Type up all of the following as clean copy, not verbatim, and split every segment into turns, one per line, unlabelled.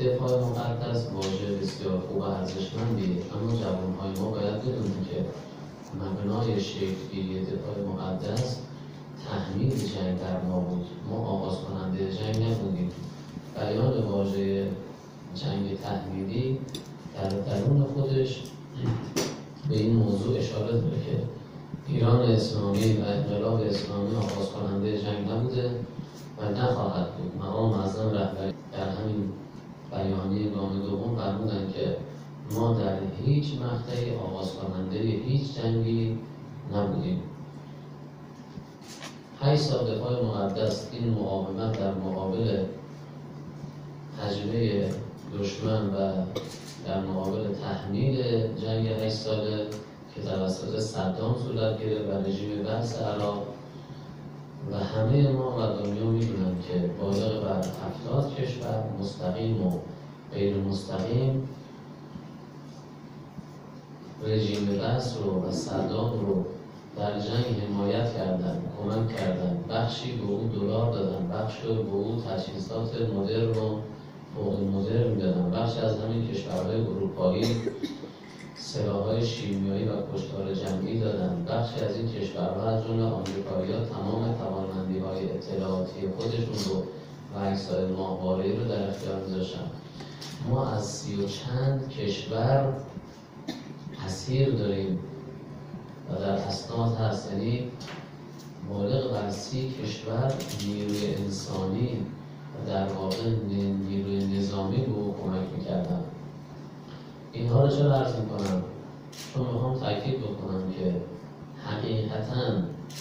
دفاع مقدس واژه بسیار خوب و ارزشمندیه، اما جوانهای ما باید بدونن که مبنای شکل‌گیری دفاع مقدس تحمیل جنگ در ما بود. ما آغاز کننده جنگ نبودیم. بیان واژه جنگ تحمیلی در درون خودش به این موضوع اشاره داره که ایران اسلامی و انقلاب اسلامی آغاز کننده جنگ نبوده و نخواهد بود. مقام معظم رهبری در همین بیانیه گام دوم فرمودند که ما در هیچ مقطعی آغاز کننده هیچ جنگی نبودیم. 8 سال دفاع مقدس این مقاومت در مقابل هجمه دشمن و در مقابل تحمیل جنگ 8 ساله که توسط صدام صورت گرفت و رژیم بعث عراق و همه ما و دنیا میدونن که بالغ بر 70 کشور مستقیم و غیر مستقیم رژیم بعث رو و صدام رو در جنگ حمایت کردن، کمک کردن، بخشی به او دلار دادن، بخشی به او تجهیزات مدرن و فوق مدرن دادن، بخشی از همین کشورهای اروپایی سلاح‌های شیمیایی و کشتار جمعی دادن، بخشی از این کشورها از جمله آمریکایی‌ها تمام توانمندی‌های اطلاعاتی خودشون رو و عکس‌های ماهواره‌ای رو در اختیار می‌ذاشتن. ما از 30 و چند کشور اسیر داریم و در اسناد هست، یعنی بالغ بر 30 کشور نیروی انسانی و در واقع نیروی نظامی به او کمک می‌کردن. اینها رو چرا عرض می‌کنم؟ چون می‌خوام تاکید بکنم که حقیقتاً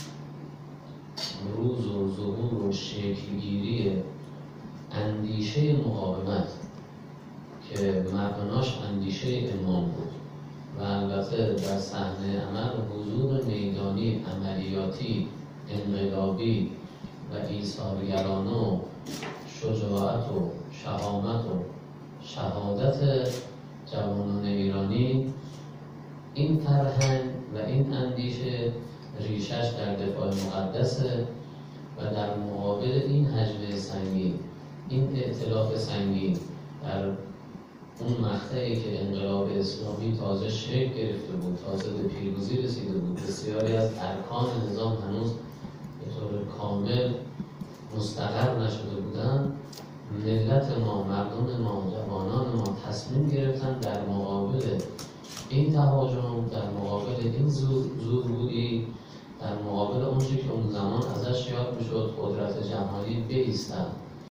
روز و ظهور و شکل‌گیری اندیشه مقاومت که مبناش اندیشه امام بود و البته در صحنه عمل حضور میدانی، عملیاتی، انقلابی و ایثارگرانه و شجاعت و شهامت و شهادت جوانان ایرانی، این فرهنگ و این اندیشه ریشش در دفاع مقدسه و در مقابل این هجمه سنگین، این ائتلاف سنگین در اون مقطعی که انقلاب اسلامی تازه شکل گرفته بود، تازه به پیروزی رسیده بود، بسیاری از ارکان نظام هنوز به طور کامل مستقر نشده بودند، ملت ما، مردم ما، جوانان ما تصمیم گرفتن در مقابل این تهاجم، در مقابل این زورگویی، در مقابل اون چیزی که اون زمان ازش یاد میشد قدرت جماهیری بایستند